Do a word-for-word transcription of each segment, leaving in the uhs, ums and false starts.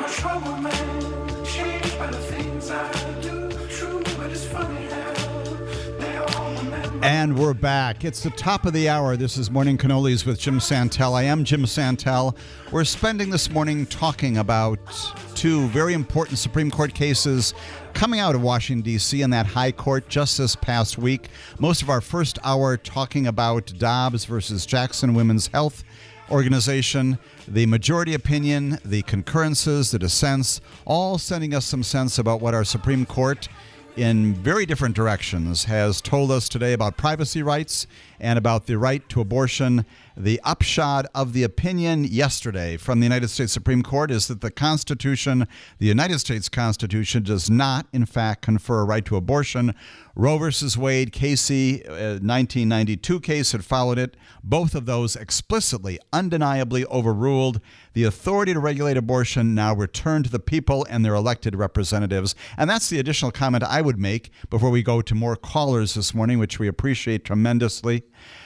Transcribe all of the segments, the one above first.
trouble man, shaped by the things I do. True, but it's funny how they all remember. And we're back. It's the top of the hour. This is Morning Cannolis with Jim Santel. I am Jim Santel. We're spending this morning talking about two very important Supreme Court cases coming out of Washington, D C in that high court just this past week. Most of our first hour talking about Dobbs versus Jackson Women's Health Organization, the majority opinion, the concurrences, the dissents, all sending us some sense about what our Supreme Court in very different directions has told us today about privacy rights and about the right to abortion. The upshot of the opinion yesterday from the United States Supreme Court is that the Constitution, the United States Constitution, does not, in fact, confer a right to abortion. Roe versus Wade, Casey, uh, nineteen ninety-two case had followed it. Both of those explicitly, undeniably overruled. The authority to regulate abortion now returned to the people and their elected representatives. And that's the additional comment I would make before we go to more callers this morning, which we appreciate tremendously.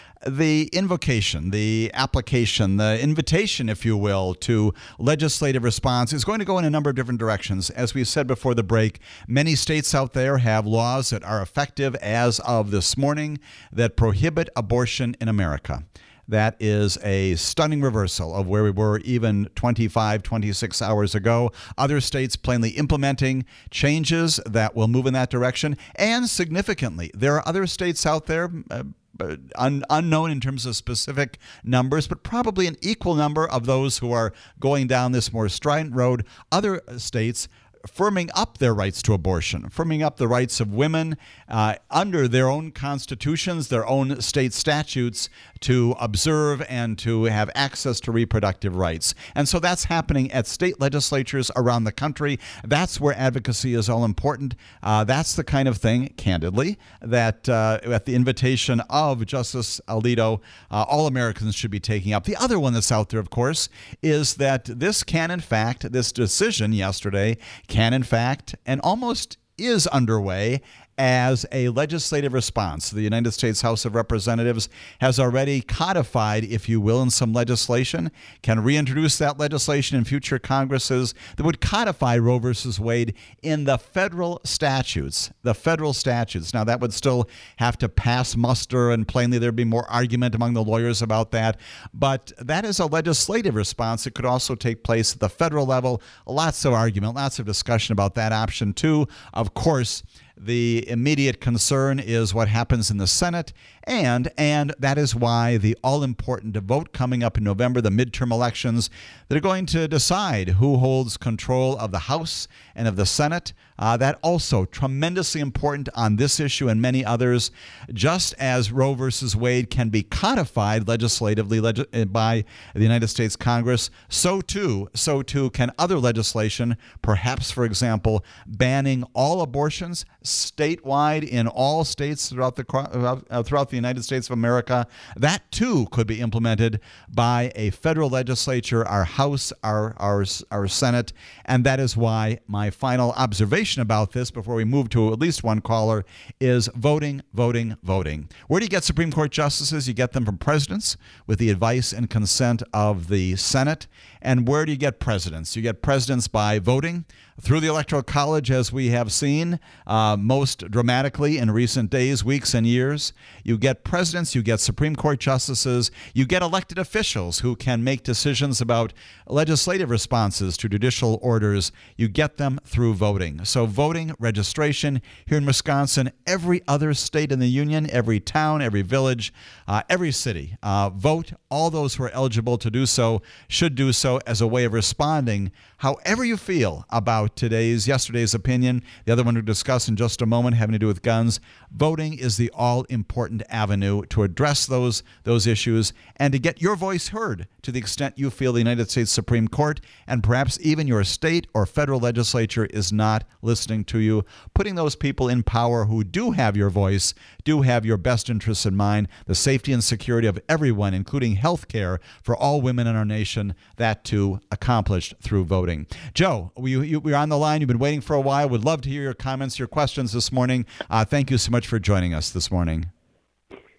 The invocation, the application, the invitation, if you will, to legislative response is going to go in a number of different directions. As we said before the break, many states out there have laws that are effective as of this morning that prohibit abortion in America. That is a stunning reversal of where we were even twenty-five, twenty-six hours ago. Other states plainly implementing changes that will move in that direction. And significantly, there are other states out there, uh, Un, unknown in terms of specific numbers, but probably an equal number of those who are going down this more strident road. Other states firming up their rights to abortion, firming up the rights of women uh, under their own constitutions, their own state statutes, to observe and to have access to reproductive rights. And so that's happening at state legislatures around the country. That's where advocacy is all important. Uh, that's the kind of thing, candidly, that uh, at the invitation of Justice Alito, uh, all Americans should be taking up. The other one that's out there, of course, is that this can, in fact, this decision yesterday can, in fact, and almost is underway as a legislative response. The United States House of Representatives has already codified, if you will, in some legislation, can reintroduce that legislation in future Congresses that would codify Roe versus Wade in the federal statutes, the federal statutes. Now, that would still have to pass muster, and plainly there'd be more argument among the lawyers about that. But that is a legislative response. It could also take place at the federal level. Lots of argument, lots of discussion about that option, too. Of course, the immediate concern is what happens in the Senate, and and that is why the all-important vote coming up in November, the midterm elections, that are going to decide who holds control of the House and of the Senate. Uh, that also tremendously important on this issue and many others. Just as Roe versus Wade can be codified legislatively leg- by the United States Congress, so too, so too can other legislation, perhaps, for example, banning all abortions statewide in all states throughout the uh, throughout the United States of America. That too could be implemented by a federal legislature, our House, our our our Senate, and that is why my final observation about this, before we move to at least one caller, is voting, voting, voting. Where do you get Supreme Court justices? You get them from presidents with the advice and consent of the Senate. And where do you get presidents? You get presidents by voting through the Electoral College, as we have seen uh, most dramatically in recent days, weeks, and years. You get presidents, you get Supreme Court justices, you get elected officials who can make decisions about legislative responses to judicial orders. You get them through voting. So voting, registration here in Wisconsin, every other state in the union, every town, every village, uh, every city, uh, vote. All those who are eligible to do so should do so as a way of responding, however you feel about today's, yesterday's opinion. The other one we'll discuss in just a moment, having to do with guns. Voting is the all-important avenue to address those those issues and to get your voice heard to the extent you feel the United States Supreme Court and perhaps even your state or federal legislature is not listening to you. Putting those people in power who do have your voice, do have your best interests in mind, the safety and security of everyone, including health care for all women in our nation, that too accomplished through voting. Joe, you, you, we're on the line. You've been waiting for a while. Would love to hear your comments, your questions this morning. Uh, thank you so much for joining us this morning.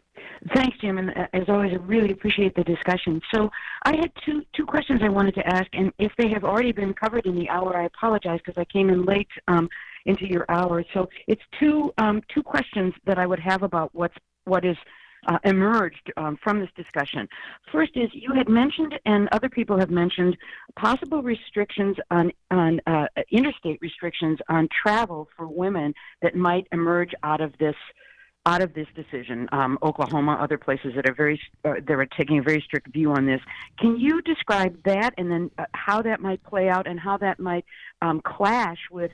Thanks, Jim, and uh, as always, I really appreciate the discussion. So I had two two questions I wanted to ask, and if they have already been covered in the hour, I apologize because I came in late um, into your hour. So it's two um, two questions that I would have about what's what is uh, emerged um, from this discussion. First is you had mentioned, and other people have mentioned, possible restrictions on on uh, interstate restrictions on travel for women that might emerge out of this. out of this decision, um, Oklahoma, other places that are very, uh, they're taking a very strict view on this. Can you describe that and then uh, how that might play out and how that might um, clash with,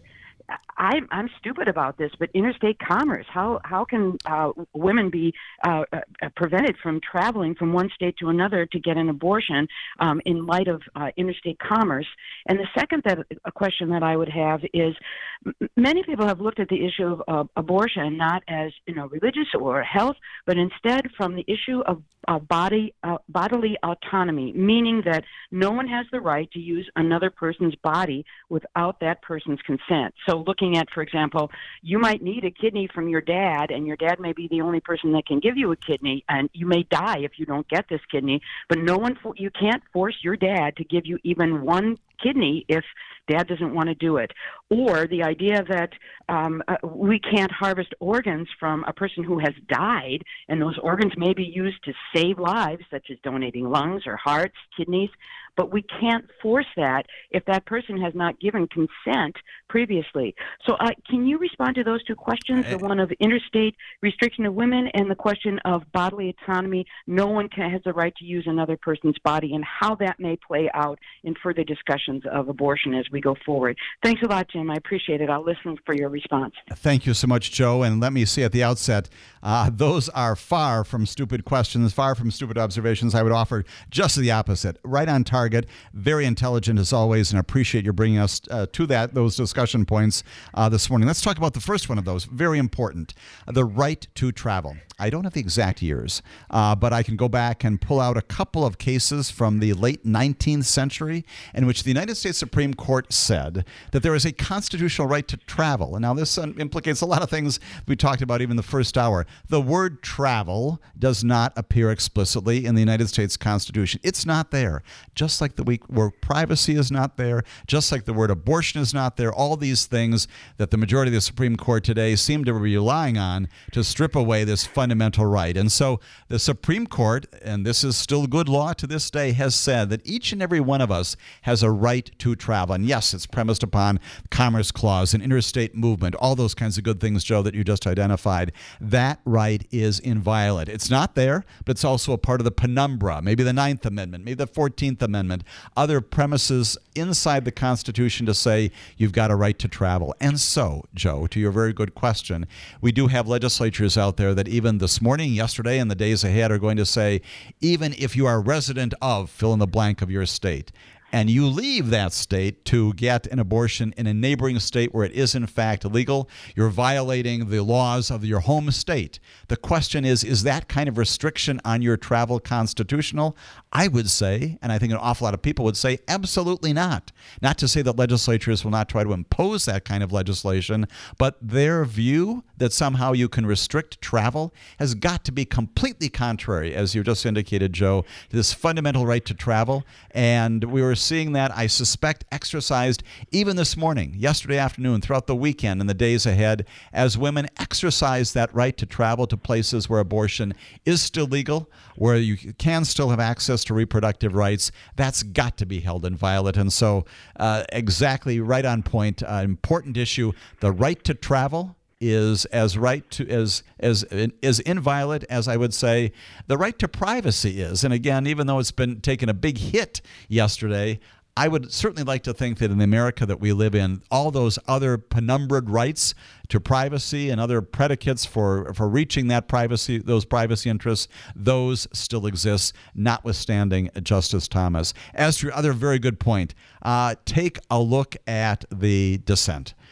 I, I'm stupid about this, but interstate commerce, how, how can uh, women be uh, uh, prevented from traveling from one state to another to get an abortion um, in light of uh, interstate commerce? And the second that, a question that I would have is, m- many people have looked at the issue of uh, abortion not as, you know, religious or health, but instead from the issue of uh, body uh, bodily autonomy, meaning that no one has the right to use another person's body without that person's consent. So looking at, for example, you might need a kidney from your dad, and your dad may be the only person that can give you a kidney, and you may die if you don't get this kidney, but no one, you can't force your dad to give you even one kidney if dad doesn't want to do it. Or the idea that um, uh, we can't harvest organs from a person who has died, and those organs may be used to save lives, such as donating lungs or hearts, kidneys, but we can't force that if that person has not given consent previously. So uh, can you respond to those two questions, the one of interstate restriction of women and the question of bodily autonomy? No one can, has the right to use another person's body, and how that may play out in further discussions of abortion as we go forward. Thanks a lot, Jim. I appreciate it. I'll listen for your response. Thank you so much, Joe. And let me say at the outset, uh, those are far from stupid questions, far from stupid observations. I would offer just the opposite. Right on target, very intelligent as always, and appreciate your bringing us uh, to that those discussion points uh, this morning. Let's talk about the first one of those, very important, the right to travel. I don't have the exact years, uh, but I can go back and pull out a couple of cases from the late nineteenth century in which the United States Supreme Court said that there is a constitutional right to travel. And now this implicates a lot of things we talked about even the first hour. The word travel does not appear explicitly in the United States Constitution. It's not there. Just like the week where privacy is not there, just like the word abortion is not there, all these things that the majority of the Supreme Court today seem to be relying on to strip away this fundamental right. And so the Supreme Court, and this is still good law to this day, has said that each and every one of us has a right to travel. And yes, it's premised upon Commerce Clause and interstate movement, all those kinds of good things, Joe, that you just identified. That right is inviolate. It's not there, but it's also a part of the penumbra, maybe the Ninth Amendment, maybe the Fourteenth Amendment, other premises inside the Constitution to say you've got a right to travel. And so, Joe, to your very good question, we do have legislatures out there that even this morning, yesterday, and the days ahead are going to say, even if you are a resident of fill in the blank of your state, and you leave that state to get an abortion in a neighboring state where it is in fact illegal, you're violating the laws of your home state. The question is, is that kind of restriction on your travel constitutional? I would say, and I think an awful lot of people would say, absolutely not. Not to say that legislatures will not try to impose that kind of legislation, but their view that somehow you can restrict travel has got to be completely contrary, as you just indicated, Joe, to this fundamental right to travel. And we were seeing that, I suspect, exercised even this morning, yesterday afternoon, throughout the weekend and the days ahead, as women exercise that right to travel to places where abortion is still legal, where you can still have access to reproductive rights. That's got to be held inviolate. And so uh, exactly right on point, uh, important issue, the right to travel is as right to as as as inviolate as I would say the right to privacy is. And again, even though it's been taking a big hit yesterday, I would certainly like to think that in the America that we live in, all those other penumbraed rights to privacy and other predicates for, for reaching that privacy, those privacy interests, those still exist, notwithstanding Justice Thomas. As to your other very good point, uh, take a look at the dissent.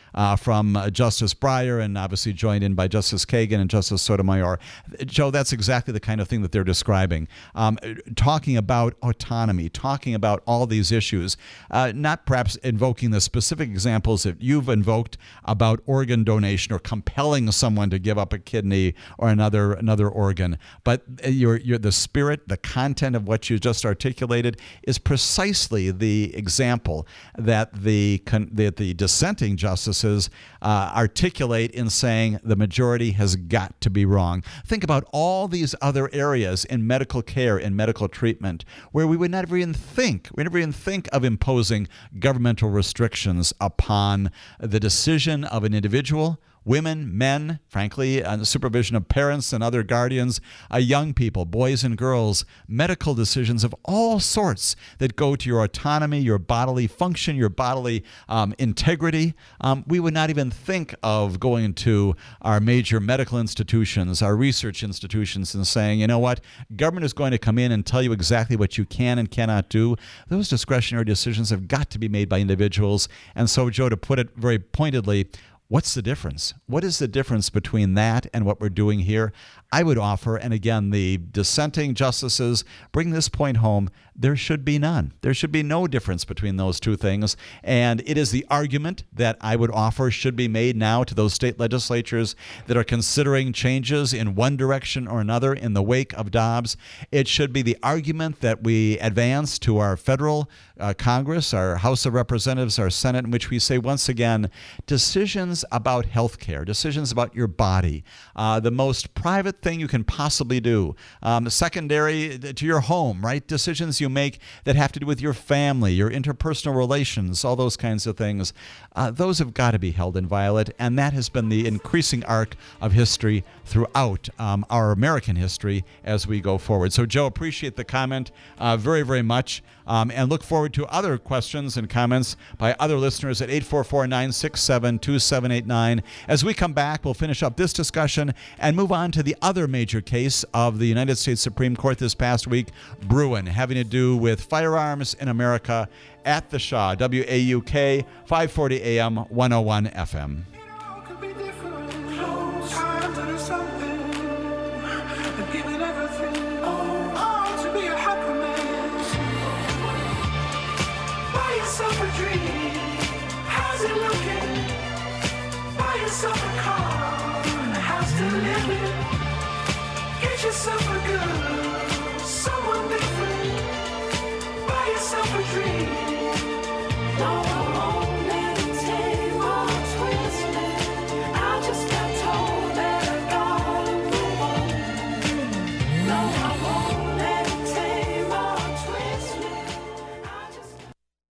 uh, from uh, Justice Breyer, and obviously joined in by Justice Kagan and Justice Sotomayor. Joe, that's exactly the kind of thing that they're describing. Um, talking about autonomy, talking about all these issues, uh, not perhaps invoking the specific examples that you've invoked about organ donation or compelling someone to give up a kidney or another another organ, but your your the spirit, the content of what you just articulated is precisely the example that the that the dissenting justices uh, articulate in saying the majority has got to be wrong. Think about all these other areas in medical care and medical treatment where we would never even think, we never even think of imposing governmental restrictions upon the decision of an individual, women, men, frankly, under the supervision of parents and other guardians, uh, young people, boys and girls, medical decisions of all sorts that go to your autonomy, your bodily function, your bodily um, integrity. Um, we would not even think of going to our major medical institutions, our research institutions, and saying, you know what, government is going to come in and tell you exactly what you can and cannot do. Those discretionary decisions have got to be made by individuals. And so, Joe, to put it very pointedly, what's the difference? What is the difference between that and what we're doing here? I would offer, and again, the dissenting justices bring this point home, there should be none. There should be no difference between those two things. And it is the argument that I would offer should be made now to those state legislatures that are considering changes in one direction or another in the wake of Dobbs. It should be the argument that we advance to our federal uh, Congress, our House of Representatives, our Senate, in which we say, once again, decisions about health care, decisions about your body, uh, the most private thing you can possibly do, um, secondary to your home, right? Decisions you make that have to do with your family, your interpersonal relations, all those kinds of things. Uh, those have got to be held inviolate, and that has been the increasing arc of history throughout um, our American history as we go forward. So, Joe, appreciate the comment uh, very, very much, um, and look forward to other questions and comments by other listeners at eight four four, nine six seven, two seven eight nine. As we come back, we'll finish up this discussion and move on to the other major case of the United States Supreme Court this past week, Bruen, having to do with firearms in America at the Shaw, W A U K, five forty A M, one oh one F M. Could be different. Close times and it's something. And giving everything. Oh, to be a happy man. Buy yourself a dream. How's it looking? Buy yourself a car. A house to live in. Get yourself a girl. Someone different. Buy yourself a dream. No, I won't let it take or twist me. I just got told that I gotta move on. No, I won't let it take or twist me. I just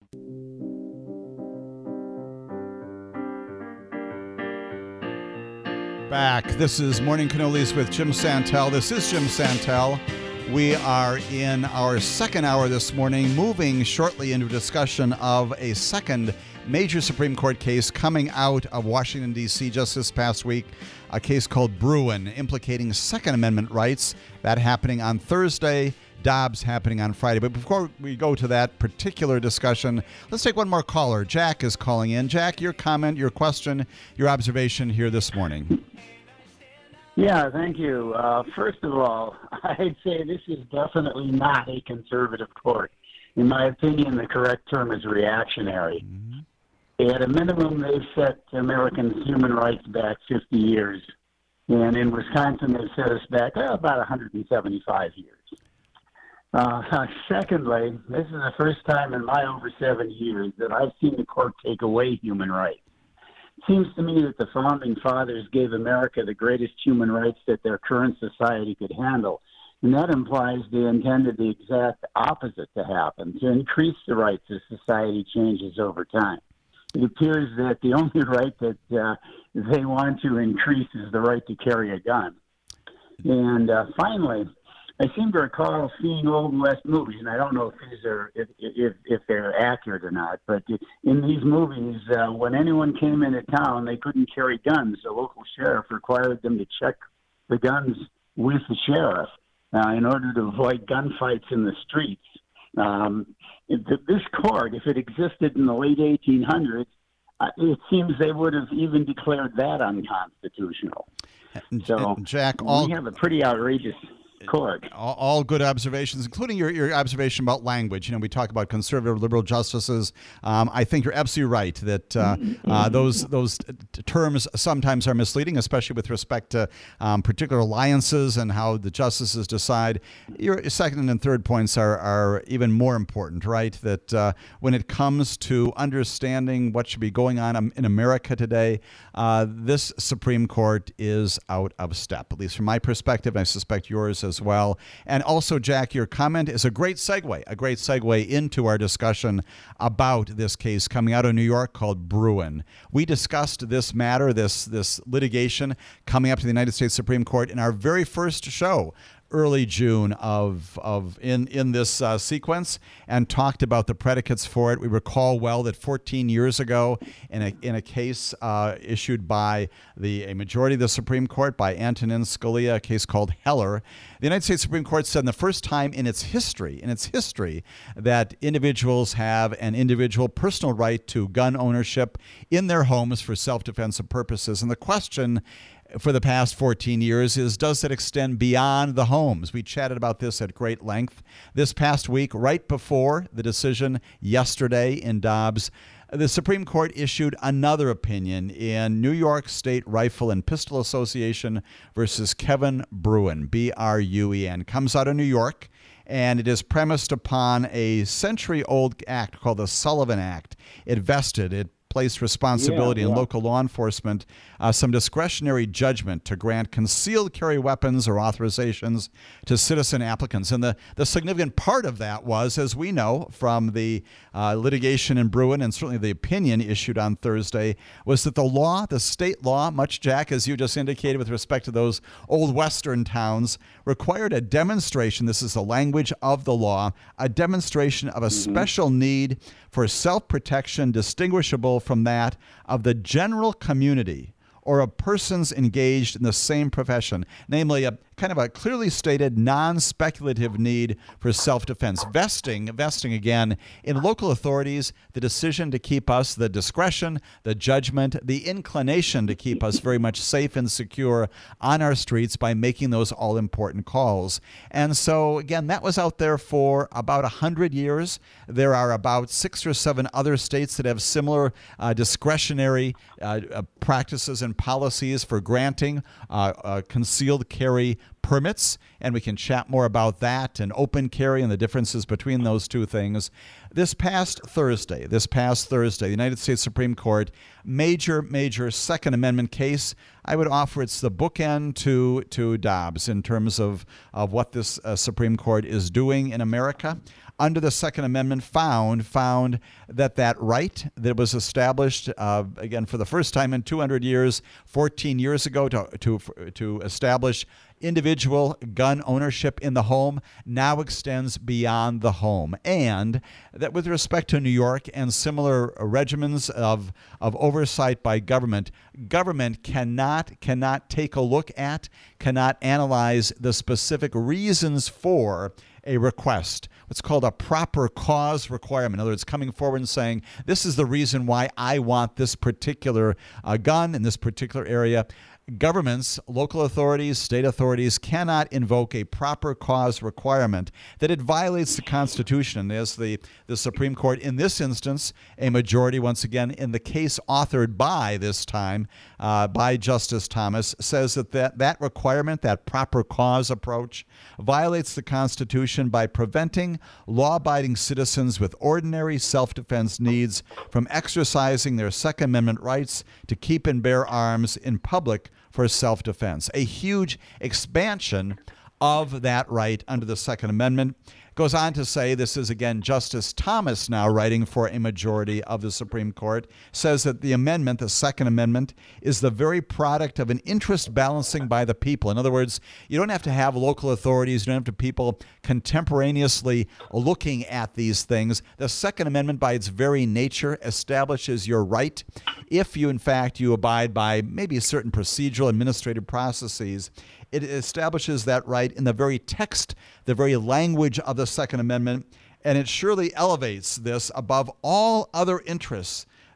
Back. This is Morning Cannolis with Jim Santel. This is Jim Santel. We are in our second hour this morning, moving shortly into a discussion of a second major Supreme Court case coming out of Washington, D C just this past week, a case called Bruen, implicating Second Amendment rights. That happening on Thursday, Dobbs happening on Friday. But before we go to that particular discussion, let's take one more caller. Jack is calling in. Jack, your comment, your question, your observation here this morning. Yeah, thank you. Uh, first of all, I'd say this is definitely not a conservative court. In my opinion, the correct term is reactionary. Mm-hmm. At a minimum, they've set American human rights back fifty years. And in Wisconsin, they've set us back uh, about one hundred seventy-five years. Uh, secondly, this is the first time in my over seventy years that I've seen the court take away human rights. Seems to me that the Founding Fathers gave America the greatest human rights that their current society could handle. And that implies they intended the exact opposite to happen, to increase the rights as society changes over time. It appears that the only right that uh, they want to increase is the right to carry a gun. And uh, finally, I seem to recall seeing old West movies, and I don't know if these are if if, if they're accurate or not. But in these movies, uh, when anyone came into town, they couldn't carry guns. The local sheriff required them to check the guns with the sheriff uh, in order to avoid gunfights in the streets. Um, this court, if it existed in the late eighteen hundreds, uh, it seems they would have even declared that unconstitutional. So and Jack, all, we have a pretty outrageous court. All, all good observations, including your, your observation about language. You know, we talk about conservative liberal justices. Um, I think you're absolutely right that uh, uh, those those t- terms sometimes are misleading, especially with respect to um, particular alliances and how the justices decide. Your second and third points are, are even more important, right? That uh, when it comes to understanding what should be going on in America today, uh, this Supreme Court is out of step, at least from my perspective, and I suspect yours as well. And also, Jack, your comment is a great segue, a great segue into our discussion about this case coming out of New York called Bruen. We discussed this matter, this this litigation coming up to the United States Supreme Court in our very first show, early June of of in in this uh, sequence, and talked about the predicates for it. We recall well that fourteen years ago, in a in a case uh, issued by the a majority of the Supreme Court by Antonin Scalia, a case called Heller, the United States Supreme Court said, in the first time in its history, in its history, that individuals have an individual personal right to gun ownership in their homes for self-defensive purposes. And the question for the past fourteen years is, does it extend beyond the homes? We chatted about this at great length this past week, right before the decision yesterday in Dobbs. The Supreme Court issued another opinion in New York State Rifle and Pistol Association versus Kevin Bruen, B R U E N. Comes out of New York, and it is premised upon a century-old act called the Sullivan Act. It vested, it placed responsibility yeah, yeah. in local law enforcement, uh, some discretionary judgment to grant concealed carry weapons or authorizations to citizen applicants. And the, the significant part of that was, as we know from the uh, litigation in Bruen and certainly the opinion issued on Thursday, was that the law, the state law, much, Jack, as you just indicated with respect to those old Western towns, required a demonstration, this is the language of the law, a demonstration of a mm-hmm. special need for self-protection distinguishable from that of the general community or of persons engaged in the same profession, namely a kind of a clearly stated non-speculative need for self-defense. Vesting, vesting again, in local authorities, the decision to keep us, the discretion, the judgment, the inclination to keep us very much safe and secure on our streets by making those all-important calls. And so, again, that was out there for about one hundred years. There are about six or seven other states that have similar uh, discretionary uh, uh, practices and policies for granting uh, uh, concealed carry permits, and we can chat more about that and open carry and the differences between those two things. This past Thursday, this past Thursday, the United States Supreme Court, major, major Second Amendment case. I would offer it's the bookend to to Dobbs in terms of, of what this uh, Supreme Court is doing in America. Under the Second Amendment, found found that that right that was established, uh, again, for the first time in two hundred years, fourteen years ago, to to to establish individual gun ownership in the home, now extends beyond the home. And that with respect to New York and similar regimens of, of oversight by government, government cannot, cannot take a look at, cannot analyze the specific reasons for a request, what's called a proper cause requirement. In other words, coming forward and saying, this is the reason why I want this particular uh, gun in this particular area. Governments, local authorities, state authorities cannot invoke a proper cause requirement that it violates the Constitution. As the, the Supreme Court, in this instance, a majority, once again, in the case authored by, this time, uh, by Justice Thomas, says that, that that requirement, that proper cause approach, violates the Constitution by preventing law-abiding citizens with ordinary self-defense needs from exercising their Second Amendment rights to keep and bear arms in public for self-defense. A huge expansion of that right under the Second Amendment. Goes on to say, this is again Justice Thomas now writing for a majority of the Supreme Court, says that the amendment, the Second Amendment, is the very product of an interest balancing by the people. In other words, you don't have to have local authorities, you don't have to people contemporaneously looking at these things. The Second Amendment, by its very nature, establishes your right, if you, in fact, you abide by maybe certain procedural administrative processes. It establishes that right in the very text, the very language of the Second Amendment, and it surely elevates this above all other interests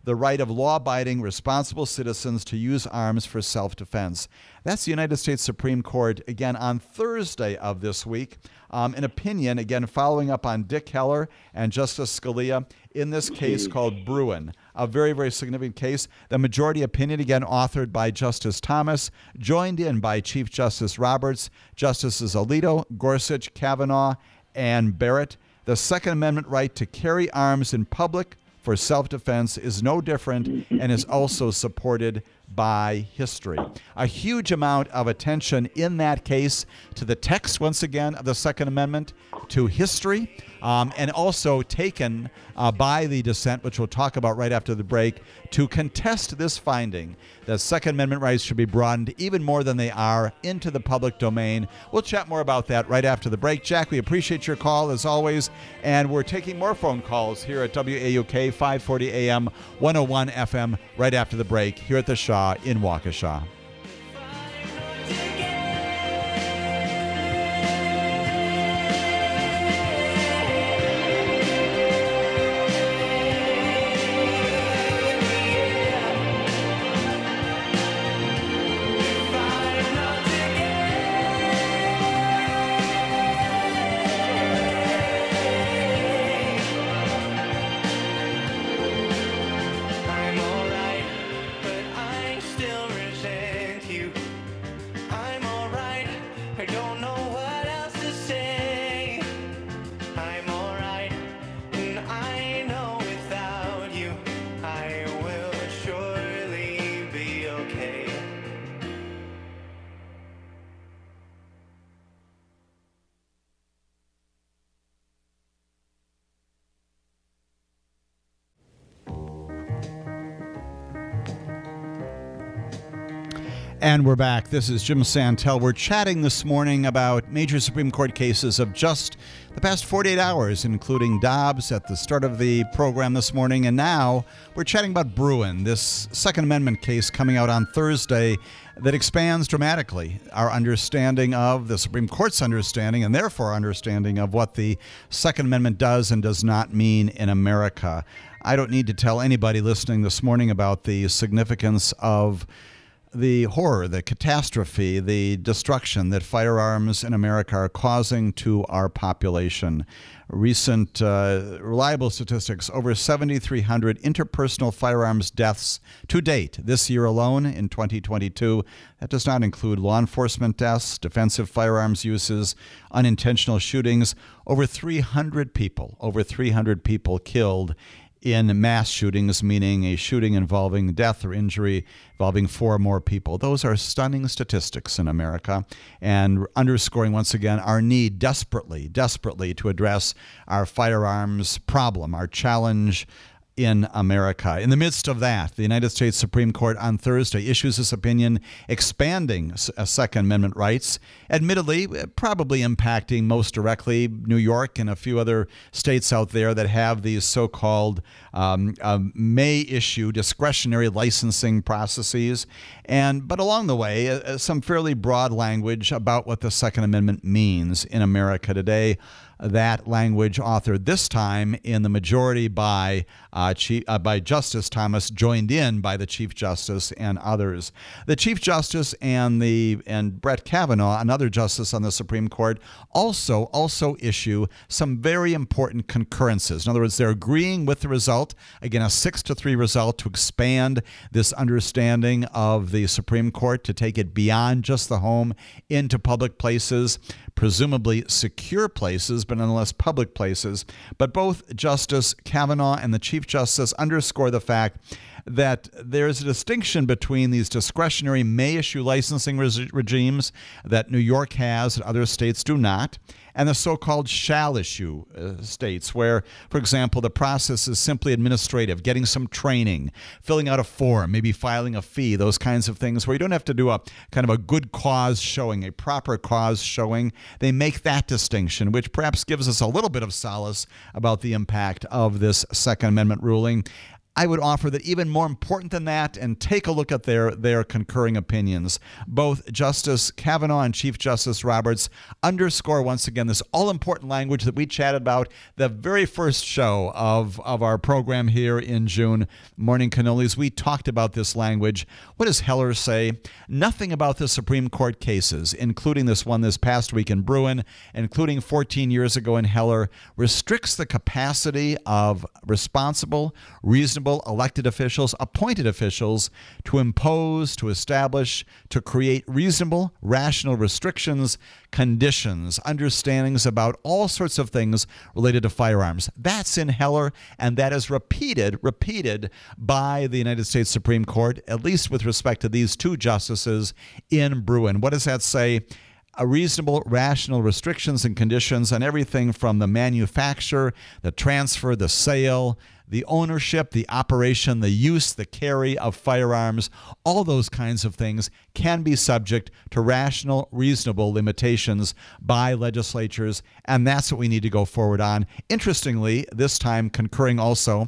the right of law-abiding, responsible citizens to use arms for self-defense. That's the United States Supreme Court, again, on Thursday of this week. Um, an opinion, again, following up on Dick Heller and Justice Scalia in this case called Bruen. A very, very significant case. The majority opinion, again, authored by Justice Thomas, joined in by Chief Justice Roberts, Justices Alito, Gorsuch, Kavanaugh, and Barrett. The Second Amendment right to carry arms in public for self-defense is no different and is also supported by history. A huge amount of attention in that case to the text, once again, of the Second Amendment, to history, um, and also taken uh, by the dissent, which we'll talk about right after the break, to contest this finding that Second Amendment rights should be broadened even more than they are into the public domain. We'll chat more about that right after the break. Jack, we appreciate your call as always, and we're taking more phone calls here at W A U K five forty A M, one oh one F M right after the break here at the Shaw in Waukesha. And we're back. This is Jim Santel. We're chatting this morning about major Supreme Court cases of just the past forty-eight hours, including Dobbs at the start of the program this morning. And now we're chatting about Bruen, this Second Amendment case coming out on Thursday that expands dramatically our understanding of the Supreme Court's understanding and therefore our understanding of what the Second Amendment does and does not mean in America. I don't need to tell anybody listening this morning about the significance of the horror, the catastrophe, the destruction that firearms in America are causing to our population. Recent uh, reliable statistics, over seven thousand three hundred interpersonal firearms deaths to date this year alone in twenty twenty-two. That does not include law enforcement deaths, defensive firearms uses, unintentional shootings. Over three hundred people, over three hundred people killed in mass shootings, meaning a shooting involving death or injury involving four or more people. Those are stunning statistics in America and underscoring once again our need desperately, desperately to address our firearms problem, our challenge in America. In the midst of that, the United States Supreme Court on Thursday issues this opinion expanding Second Amendment rights, admittedly probably impacting most directly New York and a few other states out there that have these so-called um, um, may issue discretionary licensing processes, and but along the way, uh, some fairly broad language about what the Second Amendment means in America today. That language authored this time in the majority by uh, Chief, uh, by Justice Thomas, joined in by the Chief Justice and others. The Chief Justice and the and Brett Kavanaugh, another justice on the Supreme Court, also also issue some very important concurrences. In other words, they're agreeing with the result, again, a six to three result to expand this understanding of the Supreme Court to take it beyond just the home into public places, presumably secure places, but nonetheless public places. But both Justice Kavanaugh and the Chief Justice underscore the fact that there's a distinction between these discretionary may-issue licensing re- regimes that New York has and other states do not, and the so-called shall-issue uh, states where, for example, the process is simply administrative, getting some training, filling out a form, maybe filing a fee, those kinds of things where you don't have to do a kind of a good cause showing, a proper cause showing. They make that distinction, which perhaps gives us a little bit of solace about the impact of this Second Amendment ruling. I would offer that even more important than that, and take a look at their, their concurring opinions. Both Justice Kavanaugh and Chief Justice Roberts underscore once again this all-important language that we chatted about the very first show of, of our program here in June. Morning Cannolis, we talked about this language. What does Heller say? Nothing about the Supreme Court cases, including this one this past week in Bruen, including fourteen years ago in Heller, restricts the capacity of responsible, reasonable elected officials, appointed officials, to impose, to establish, to create reasonable, rational restrictions, conditions, understandings about all sorts of things related to firearms. That's in Heller, and that is repeated, repeated by the United States Supreme Court, at least with respect to these two justices in Bruen. What does that say? A reasonable, rational restrictions and conditions on everything from the manufacture, the transfer, the sale, the ownership, the operation, the use, the carry of firearms, all those kinds of things can be subject to rational, reasonable limitations by legislatures, and that's what we need to go forward on. Interestingly, this time concurring also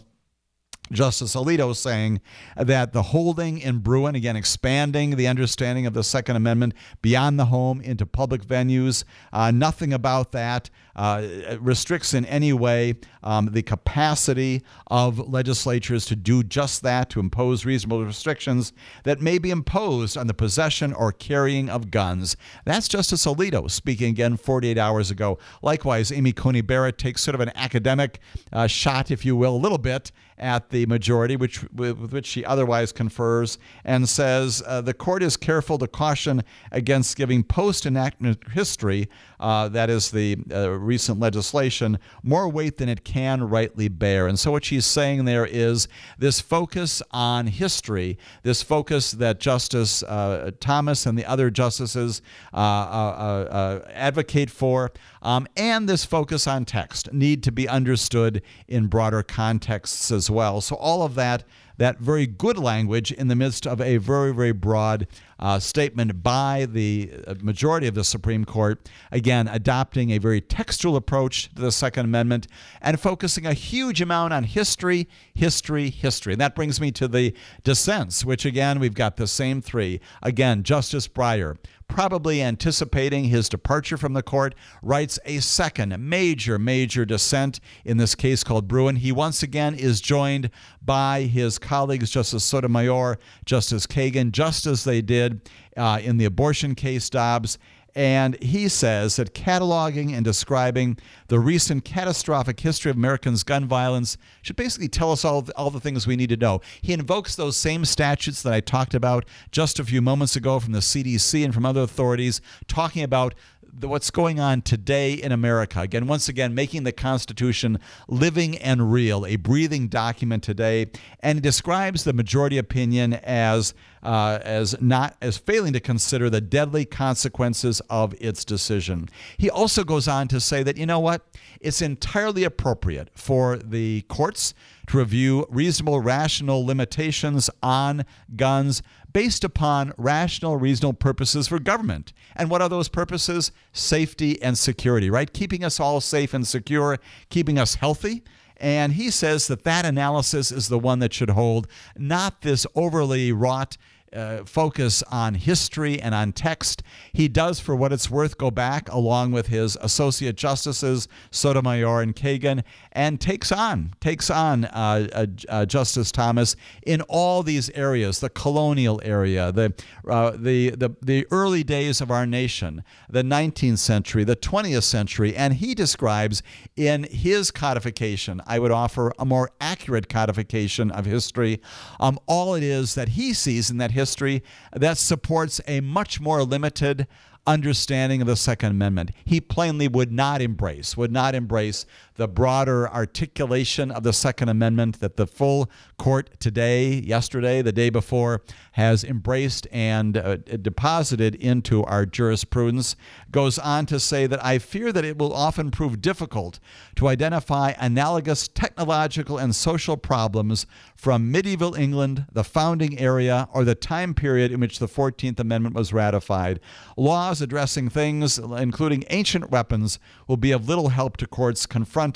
Justice Alito saying that the holding in Bruen, again, expanding the understanding of the Second Amendment beyond the home into public venues, uh, nothing about that uh, restricts in any way um, the capacity of legislatures to do just that, to impose reasonable restrictions that may be imposed on the possession or carrying of guns. That's Justice Alito speaking again forty-eight hours ago. Likewise, Amy Coney Barrett takes sort of an academic uh, shot, if you will, a little bit at the majority, which with which she otherwise confers, and says uh, the court is careful to caution against giving post-enactment history, uh, that is the uh, recent legislation, more weight than it can rightly bear. And so what she's saying there is this focus on history, this focus that Justice uh, Thomas and the other justices uh, uh, uh, advocate for, um, and this focus on text need to be understood in broader contexts as well. So all of that, that very good language in the midst of a very, very broad uh, statement by the majority of the Supreme Court, again, adopting a very textual approach to the Second Amendment and focusing a huge amount on history, history, history. And that brings me to the dissents, which, again, we've got the same three. Again, Justice Breyer, probably anticipating his departure from the court, writes a second major, major dissent in this case called Bruen. He once again is joined by his colleagues, Justice Sotomayor, Justice Kagan, just as they did uh, in the abortion case, Dobbs. And he says that cataloging and describing the recent catastrophic history of Americans' gun violence should basically tell us all, all the things we need to know. He invokes those same statutes that I talked about just a few moments ago from the C D C and from other authorities, talking about the, what's going on today in America. Again, once again, making the Constitution living and real, a breathing document today. And he describes the majority opinion as Uh, as not as failing to consider the deadly consequences of its decision. He also goes on to say that, you know what, it's entirely appropriate for the courts to review reasonable, rational limitations on guns based upon rational, reasonable purposes for government. And what are those purposes? Safety and security, right? Keeping us all safe and secure, keeping us healthy. And he says that that analysis is the one that should hold, not this overly wrought Uh, focus on history and on text. He does, for what it's worth, go back along with his associate justices, Sotomayor and Kagan, and takes on, takes on uh, uh, uh, Justice Thomas in all these areas, the colonial area, the, uh, the, the, the early days of our nation, the nineteenth century, the twentieth century, and he describes in his codification, I would offer a more accurate codification of history, um, all it is that he sees in that history history that supports a much more limited understanding of the Second Amendment. He plainly would not embrace, would not embrace the broader articulation of the Second Amendment that the full court today, yesterday, the day before, has embraced and uh, deposited into our jurisprudence. Goes on to say that I fear that it will often prove difficult to identify analogous technological and social problems from medieval England, the founding era, or the time period in which the fourteenth Amendment was ratified. Laws addressing things, including ancient weapons, will be of little help to courts confronting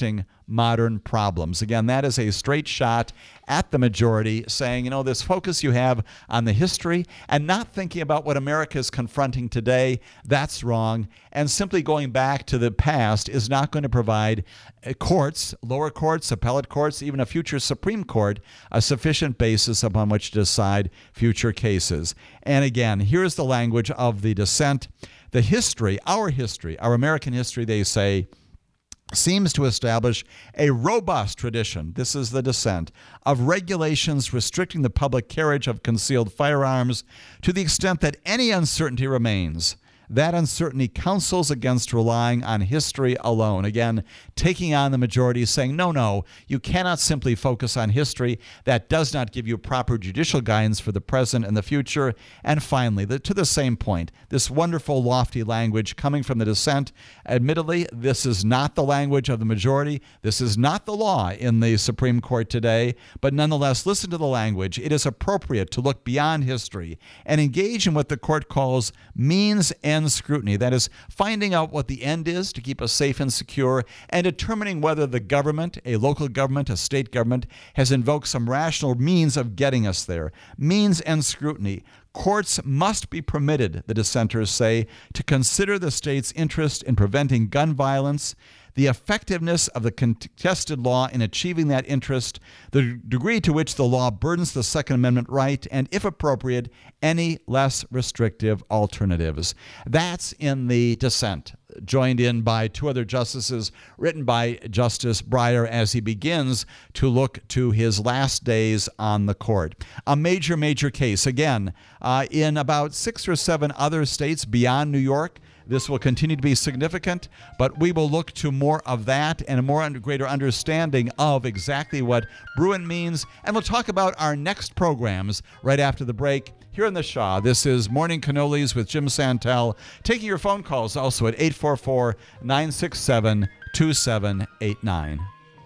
modern problems. Again, that is a straight shot at the majority, saying, you know, this focus you have on the history and not thinking about what America is confronting today, that's wrong. And simply going back to the past is not going to provide courts, lower courts, appellate courts, even a future Supreme Court, a sufficient basis upon which to decide future cases. And again, here's the language of the dissent. The history, our history, our American history, they say, seems to establish a robust tradition, this is the dissent, of regulations restricting the public carriage of concealed firearms to the extent that any uncertainty remains. That uncertainty counsels against relying on history alone. Again, taking on the majority, saying, no, no, you cannot simply focus on history. That does not give you proper judicial guidance for the present and the future. And finally, the, to the same point, this wonderful, lofty language coming from the dissent. Admittedly, this is not the language of the majority. This is not the law in the Supreme Court today. But nonetheless, listen to the language. It is appropriate to look beyond history and engage in what the court calls means and scrutiny. That is, finding out what the end is to keep us safe and secure and determining whether the government, a local government, a state government, has invoked some rational means of getting us there. Means and scrutiny. Courts must be permitted, the dissenters say, to consider the state's interest in preventing gun violence, the effectiveness of the contested law in achieving that interest, the degree to which the law burdens the Second Amendment right, and, if appropriate, any less restrictive alternatives. That's in the dissent, joined in by two other justices, written by Justice Breyer as he begins to look to his last days on the court. A major, major case. Again, uh, in about six or seven other states beyond New York, this will continue to be significant, but we will look to more of that and a more under, greater understanding of exactly what Bruen means. And we'll talk about our next programs right after the break here in the Shaw. This is Morning Cannolis with Jim Santel, taking your phone calls also at eight four four, nine six seven, two seven eight nine.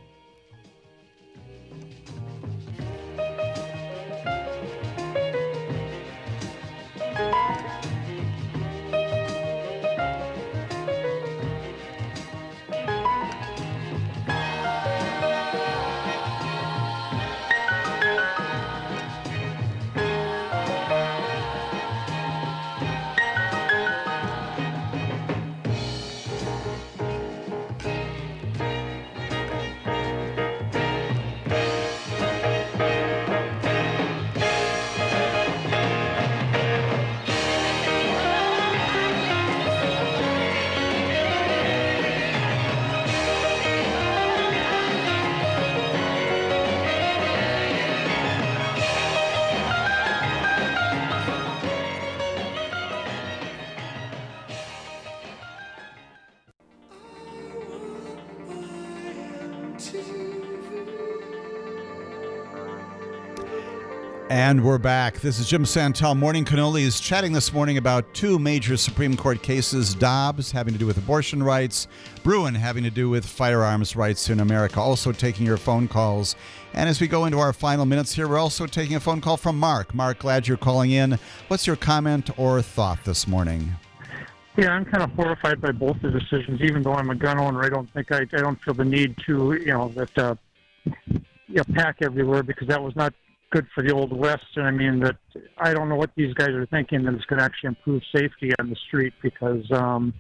And we're back. This is Jim Santel, Morning Cannolis, chatting this morning about two major Supreme Court cases, Dobbs having to do with abortion rights, Bruen having to do with firearms rights in America. Also taking your phone calls. And as we go into our final minutes here, we're also taking a phone call from Mark. Mark, glad you're calling in. What's your comment or thought this morning? Yeah, I'm kind of horrified by both the decisions. Even though I'm a gun owner, I don't think I, I don't feel the need to, you know, that uh, you know, pack everywhere, because that was not good for the Old West. And I mean, that I don't know what these guys are thinking that it's going to actually improve safety on the street, because um,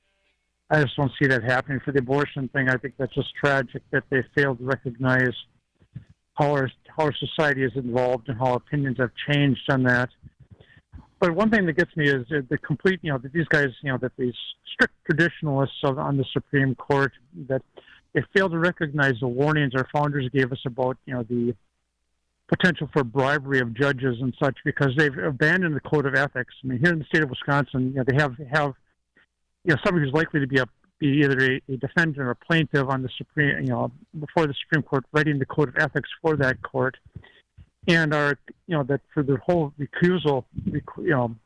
I just don't see that happening. For the abortion thing, I think that's just tragic that they failed to recognize how our, how our society is involved and how opinions have changed on that. But one thing that gets me is the complete, you know, that these guys, you know, that these strict traditionalists on the Supreme Court, that they fail to recognize the warnings our founders gave us about, you know, the potential for bribery of judges and such, because they've abandoned the code of ethics. I mean, here in the state of Wisconsin, you know, they have have you know somebody who's likely to be a be either a, a defendant or a plaintiff on the Supreme, you know, before the Supreme Court, writing the code of ethics for that court, and are, you know, that for the whole recusal, you know,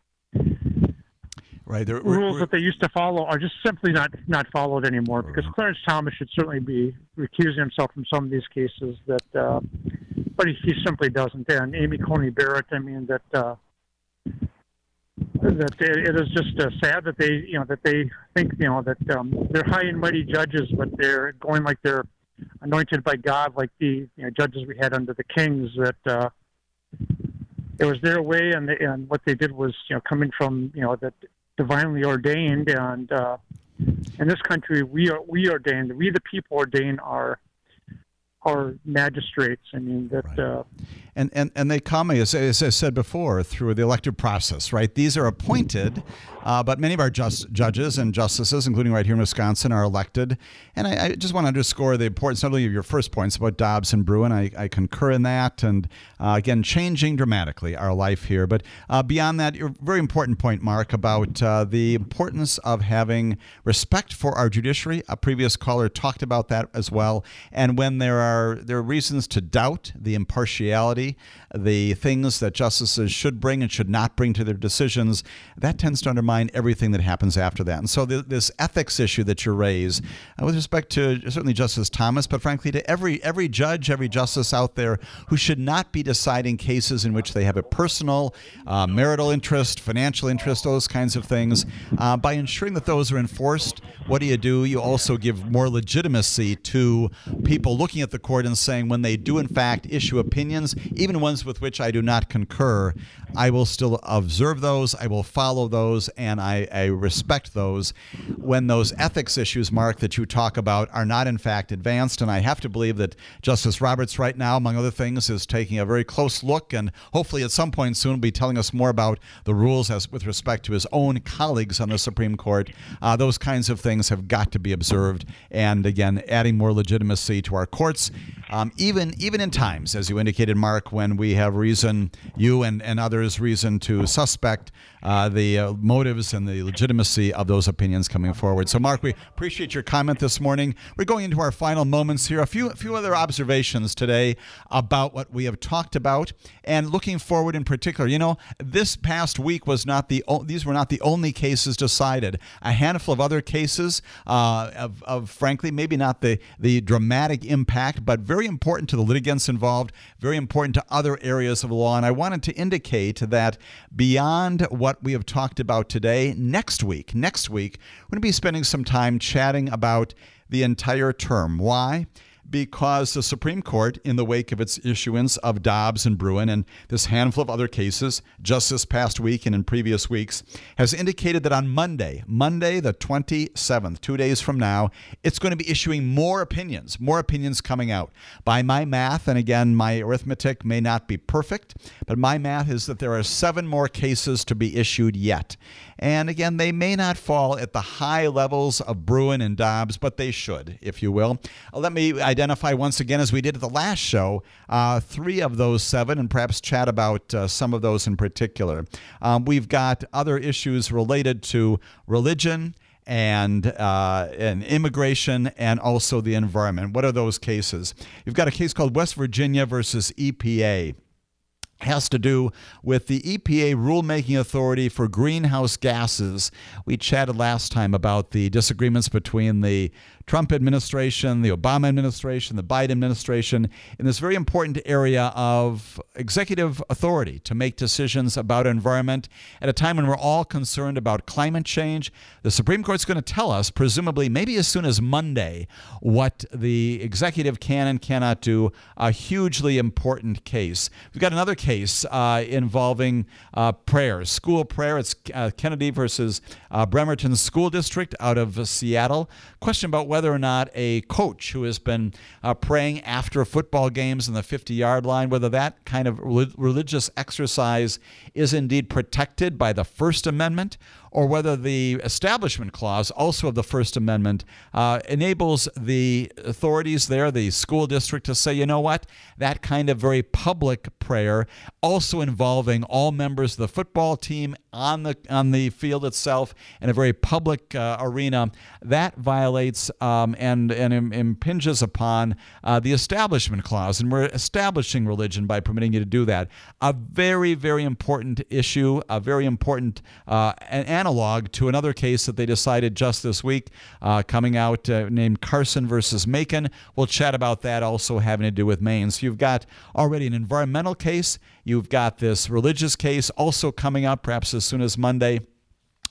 right, there, rules we're, that they used to follow are just simply not not followed anymore. Because Clarence Thomas should certainly be recusing himself from some of these cases that. Uh, But he, he simply doesn't. And Amy Coney Barrett, I mean, that uh, that it is just uh, sad that they, you know, that they think, you know, that um, they're high and mighty judges, but they're going like they're anointed by God, like the you know, judges we had under the kings. That uh, it was their way, and, they, and what they did was you know coming from you know that divinely ordained. And uh, in this country, we are we ordained, we the people ordain our our magistrates. I mean that. Right. Uh, And, and and they come, as, as I said before, through the elective process, right? These are appointed, uh, but many of our just, judges and justices, including right here in Wisconsin, are elected. And I, I just want to underscore the importance not only of your first points about Dobbs and Bruen. I, I concur in that. And uh, again, changing dramatically our life here. But uh, beyond that, your very important point, Mark, about uh, the importance of having respect for our judiciary. A previous caller talked about that as well. And when there are there are reasons to doubt the impartiality, the things that justices should bring and should not bring to their decisions, that tends to undermine everything that happens after that. And so the, this ethics issue that you raise, uh, with respect to certainly Justice Thomas, but frankly to every every judge, every justice out there who should not be deciding cases in which they have a personal, uh, marital interest, financial interest, those kinds of things, uh, by ensuring that those are enforced, what do you do? You also give more legitimacy to people looking at the court and saying when they do in fact issue opinions, even ones with which I do not concur, I will still observe those, I will follow those, and I, I respect those. When those ethics issues, Mark, that you talk about are not in fact advanced, and I have to believe that Justice Roberts right now, among other things, is taking a very close look, and hopefully at some point soon will be telling us more about the rules as with respect to his own colleagues on the Supreme Court. Uh, those kinds of things have got to be observed, and again, adding more legitimacy to our courts, um, even even in times, as you indicated, Mark, when we have reason, you and, and others, reason to suspect uh, the uh, motives and the legitimacy of those opinions coming forward. So, Mark, we appreciate your comment this morning. We're going into our final moments here. A few, a few other observations today about what we have talked about and looking forward in particular. You know, this past week was not the o- these were not the only cases decided. A handful of other cases uh, of, of, frankly, maybe not the, the dramatic impact, but very important to the litigants involved, very important to other areas of the law. And I wanted to indicate that beyond what we have talked about today, next week, next week, we're going to be spending some time chatting about the entire term. Why? Because the Supreme Court, in the wake of its issuance of Dobbs and Bruen and this handful of other cases just this past week and in previous weeks, has indicated that on Monday, Monday the twenty-seventh, two days from now, it's going to be issuing more opinions, more opinions coming out. By my math, and again, my arithmetic may not be perfect, but my math is that there are seven more cases to be issued yet. And again, they may not fall at the high levels of Bruen and Dobbs, but they should, if you will. Let me identify once again, as we did at the last show, uh, three of those seven, and perhaps chat about uh, some of those in particular. Um, we've got other issues related to religion and, uh, and immigration and also the environment. What are those cases? You've got a case called West Virginia versus E P A. Has to do with the E P A rulemaking authority for greenhouse gases. We chatted last time about the disagreements between the Trump administration, the Obama administration, the Biden administration, in this very important area of executive authority to make decisions about environment at a time when we're all concerned about climate change. The Supreme Court's going to tell us, presumably maybe as soon as Monday, what the executive can and cannot do. A hugely important case. We've got another case uh, involving uh, prayer, school prayer. It's uh, Kennedy versus uh, Bremerton School District out of uh, Seattle. Question about whether or not a coach who has been uh, praying after football games in the fifty-yard line, whether that kind of religious exercise is indeed protected by the First Amendment, or whether the Establishment Clause, also of the First Amendment, uh, enables the authorities there, the school district, to say, you know what, that kind of very public prayer, also involving all members of the football team on the on the field itself in a very public uh, arena, that violates um, and, and im- impinges upon uh, the Establishment Clause. And we're establishing religion by permitting you to do that. A very, very important issue, a very important uh, an analog to another case that they decided just this week, uh, coming out uh, named Carson versus Macon. We'll chat about that, also having to do with Maine. So you've got already an environmental case. You've got this religious case also coming up perhaps as soon as Monday.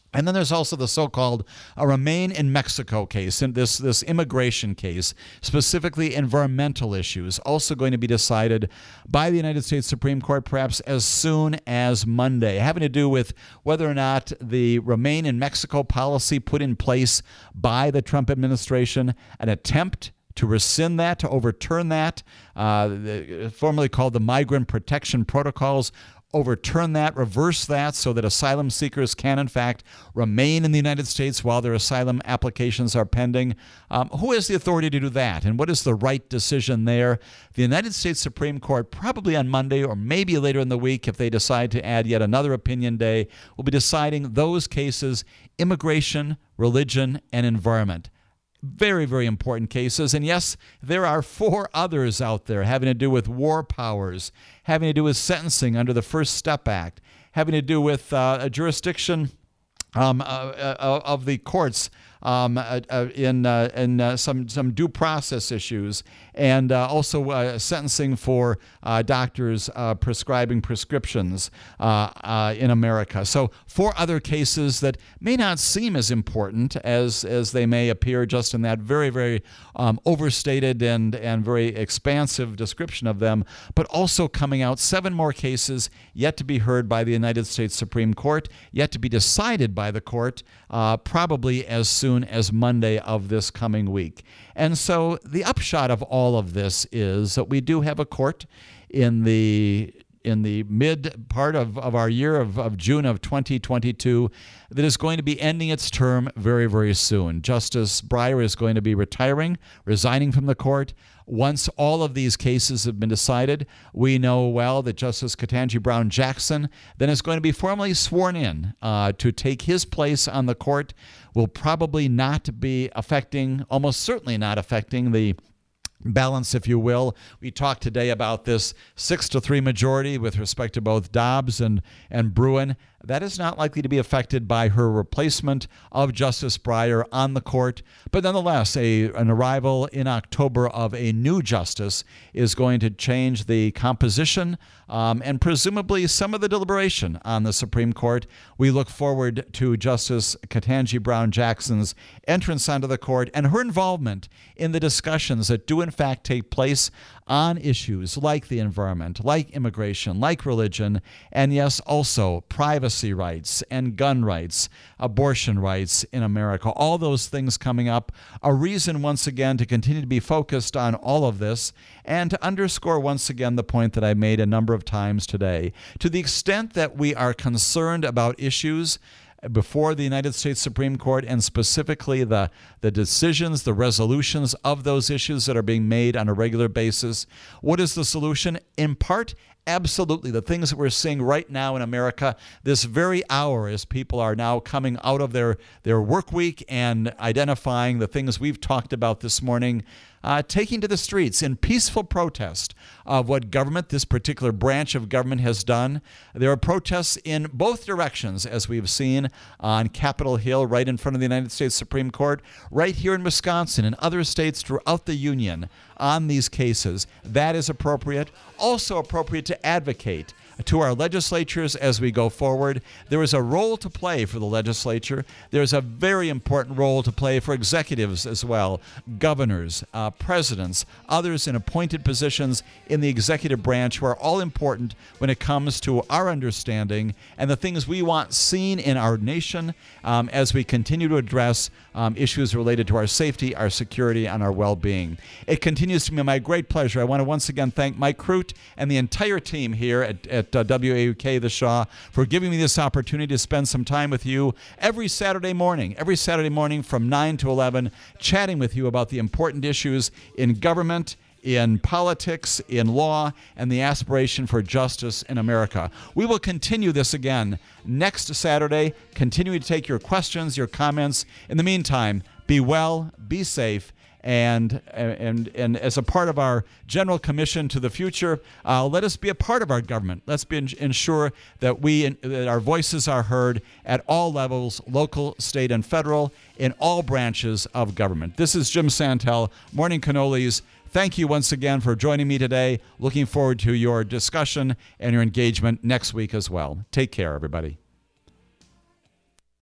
And then there's also the so-called uh, Remain in Mexico case, and this, this immigration case, specifically environmental issues, also going to be decided by the United States Supreme Court perhaps as soon as Monday, having to do with whether or not the Remain in Mexico policy put in place by the Trump administration, an attempt to rescind that, to overturn that, uh, the, formerly called the Migrant Protection Protocols, overturn that, reverse that, so that asylum seekers can, in fact, remain in the United States while their asylum applications are pending. Um, who has the authority to do that, and what is the right decision there? The United States Supreme Court, probably on Monday or maybe later in the week, if they decide to add yet another opinion day, will be deciding those cases: immigration, religion, and environment. Very, very important cases. And yes, there are four others out there having to do with war powers, having to do with sentencing under the First Step Act, having to do with uh, a jurisdiction um, uh, uh, of the courts um, uh, uh, in uh, in uh, some some due process issues, and uh, also uh, sentencing for uh, doctors uh, prescribing prescriptions uh, uh, in America. So four other cases that may not seem as important as as they may appear just in that very, very um, overstated and, and very expansive description of them, but also coming out seven more cases yet to be heard by the United States Supreme Court, yet to be decided by the court, uh, probably as soon as Monday of this coming week. And so the upshot of all of this is that we do have a court in the in the mid part of, of our year of, of June of twenty twenty-two that is going to be ending its term very, very soon. Justice Breyer is going to be retiring, resigning from the court. Once all of these cases have been decided, we know well that Justice Ketanji Brown Jackson then is going to be formally sworn in uh, to take his place on the court. Will probably not be affecting, almost certainly not affecting the balance, if you will. We talked today about this six to three majority with respect to both Dobbs and, and Bruen. That is not likely to be affected by her replacement of Justice Breyer on the court. But nonetheless, a, an arrival in October of a new justice is going to change the composition um, and presumably some of the deliberation on the Supreme Court. We look forward to Justice Ketanji Brown Jackson's entrance onto the court and her involvement in the discussions that do in fact take place on issues like the environment, like immigration, like religion, and yes, also privacy rights and gun rights, abortion rights in America. All those things coming up. A reason, once again, to continue to be focused on all of this and to underscore once again the point that I made a number of times today. To the extent that we are concerned about issues before the United States Supreme Court, and specifically the, the decisions, the resolutions of those issues that are being made on a regular basis. What is the solution? In part, absolutely. The things that we're seeing right now in America, this very hour, as people are now coming out of their, their work week and identifying the things we've talked about this morning, Uh, taking to the streets in peaceful protest of what government, this particular branch of government, has done. There are protests in both directions, as we've seen on Capitol Hill, right in front of the United States Supreme Court, right here in Wisconsin and other states throughout the union on these cases. That is appropriate. Also appropriate to advocate to our legislatures as we go forward. There is a role to play for the legislature. There's a very important role to play for executives as well, governors, uh, presidents, others in appointed positions in the executive branch who are all important when it comes to our understanding and the things we want seen in our nation um, as we continue to address um, issues related to our safety, our security, and our well-being. It continues to be my great pleasure. I want to once again thank Mike Crute and the entire team here at, at uh, W A U K The Shaw for giving me this opportunity to spend some time with you every Saturday morning, every Saturday morning from nine to eleven, chatting with you about the important issues in government, in politics, in law, and the aspiration for justice in America. We will continue this again next Saturday, continuing to take your questions, your comments. In the meantime, be well, be safe, and and and as a part of our general commission to the future, uh, let us be a part of our government. Let's be ensure that we that our voices are heard at all levels, local, state, and federal, in all branches of government. This is Jim Santel, Morning Cannolis. Thank you once again for joining me today. Looking forward to your discussion and your engagement next week as well. Take care, everybody.